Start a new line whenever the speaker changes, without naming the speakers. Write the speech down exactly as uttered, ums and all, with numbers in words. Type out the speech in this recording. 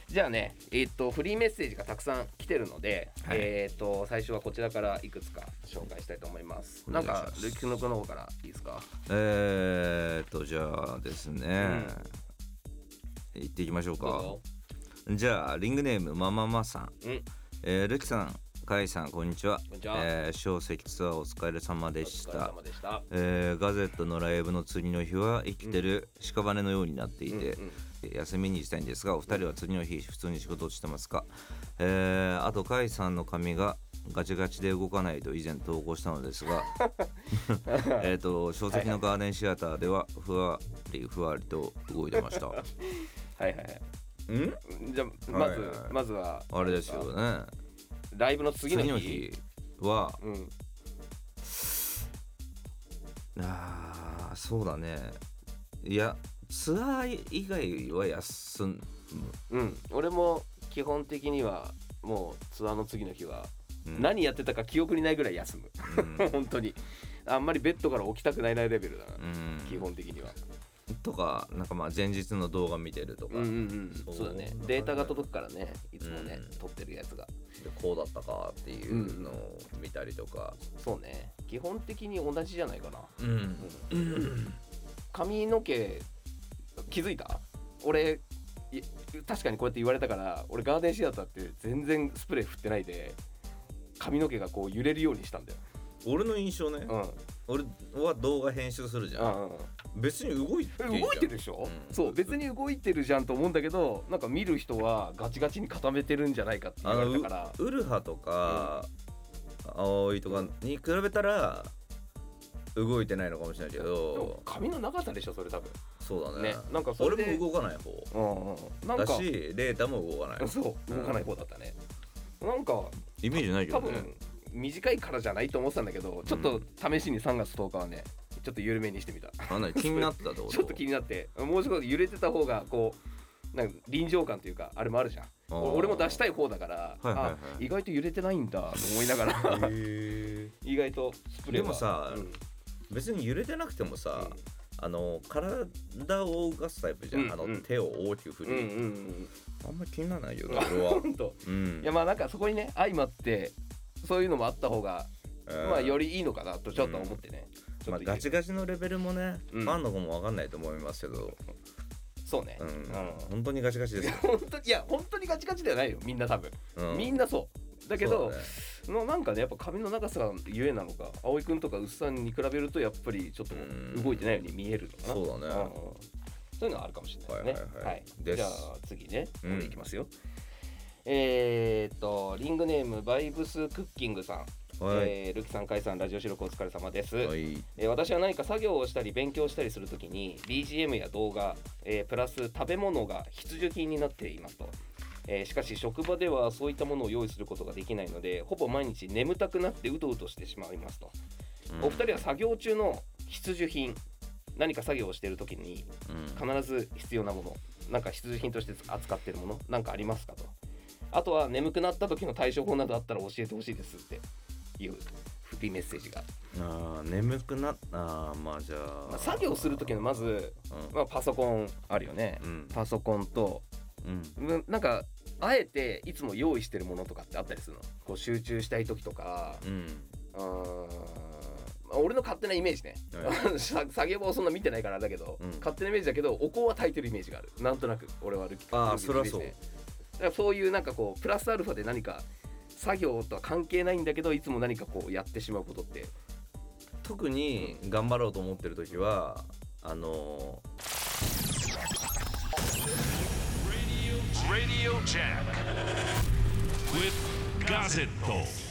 じゃあね、えー、っとフリーメッセージがたくさん来てるので、はい、えー、っと最初はこちらからいくつか紹介したいと思います。なんかルキ君の方からいいですか。
えー、っとじゃあですね、うん、行っていきましょうか。じゃあリングネームマママさん、うん、えー、ルキさん、カイさん、こんにちは。
こんにちは。
えー、小石ツアーお疲れ様でした。
お疲れ様でした。
えー、ガゼットのライブの次の日は生きてる屍のようになっていて、うんうんうん、休みにしたいんですが、お二人は次の日普通に仕事をしてますか？えー、あとカイさんの髪がガチガチで動かないと以前投稿したのですがえっと小石のガーデンシアターではふわりふわりと動いてました。はい
はいはい。ん？じゃあまず、はいはい、まずは
あれですよね。
ライブの次の日、
次の日は、うん、あーそうだね。いやツアー以外は休む。
うん、俺も基本的にはもうツアーの次の日は、うん、何やってたか記憶にないぐらい休む、うん、本当にあんまりベッドから起きたくないなレベルだな、うん、基本的には。
とかなんかまあ前日の動画見てるとか、
うんうんうん、そうだね。データが届くからね、いつもね、うん、撮ってるやつがで
こうだったかっていうのを見たりとか、
うん、そうね、基本的に同じじゃないかな。
うん、うん、
髪の毛気づいた？俺確かにこうやって言われたから、俺ガーデンシアターって全然スプレー振ってないで髪の毛がこう揺れるようにしたんだよ。
俺の印象ね、うん、俺は動画編集するじゃん、うんうん、別に動いてるじゃん。
動いてるでしょ、うん、そう別に動いてるじゃんと思うんだけど、なんか見る人はガチガチに固めてるんじゃないかって言われたから。
ウルハとか、うん、葵とかに比べたら動いてないのかもしれないけど、
髪の長さでしょそれ多分。
そうだね。
ね、なんかそれで
俺も動かない方、うんうん、なんかだしレータも動かない。
そう動かない方だったね、うん、なんか
イメージないけどね。
多分短いからじゃないと思ってたんだけど、ちょっと試しにさんがつとおかはねちょっと緩めにしてみた。
あな気になってたってこと？
ちょっと気になって、もうちょっと揺れてた方がこうなんか臨場感というかあれもあるじゃん。俺も出したい方だから、はいはいはい、あ意外と揺れてないんだと思いながら意外とスプレーは。
でもさ、うん、別に揺れてなくてもさ、うん、あの体を動かすタイプじゃん、うんうん、あの手を大きく振り、うんうんうん、あんまり気にならないよ俺は。
本当、うん、いやまあなんかそこにね相まってそういうのもあった方が、えー、まあよりいいのかなとちょっと思ってね、
うん、まあガチガチのレベルもね、うん、ファンの子も分かんないと思いますけど、
そうね、
うんうん、本当にガチガチですよ。
本当いや本当にガチガチではないよみんな多分、うん、みんなそうだけど、ね、のなんかねやっぱ髪の長さがゆえなのか、葵くんとかうっさんに比べるとやっぱりちょっと動いてないように見えるのかな。
そうだね、うん、
そういうのはあるかもしれないね。はいはいはい、はい、
じ
ゃあ次ね、これいきますよ、うん、えー、っとリングネームバイブスクッキングさん、はい、えー、ルキさん、カイさん、ラジオ収録お疲れ様です、はい、えー、私は何か作業をしたり勉強したりするときに ビージーエム や動画、えー、プラス食べ物が必需品になっていますと、えー、しかし職場ではそういったものを用意することができないので、ほぼ毎日眠たくなってうとうとしてしまいますと、うん、お二人は作業中の必需品、何か作業をしているときに必ず必要なもの、なんか必需品として扱っているものなんかありますかと。あとは眠くなった時の対処法などあったら教えてほしいですっていうフリーメッセージが。
あ眠くなあまあじゃあ、
まあ、作業する時のまず、うんまあ、パソコンあるよね、うん、パソコンと、うん、なんかあえていつも用意してるものとかってあったりするの？こう集中したい時とか、うん、あ俺の勝手なイメージね、はい、作業場をそんな見てないからだけど、うん、勝手なイメージだけどお香は焚いてるイメージがある。なんとなく俺はルキ
ああそりゃそう。
だからそういうなんかこうプラスアルファで何か作業とは関係ないんだけどいつも何かこうやってしまうことって。
特に頑張ろうと思ってる時はあのー、
Radio Jack with Gazzetto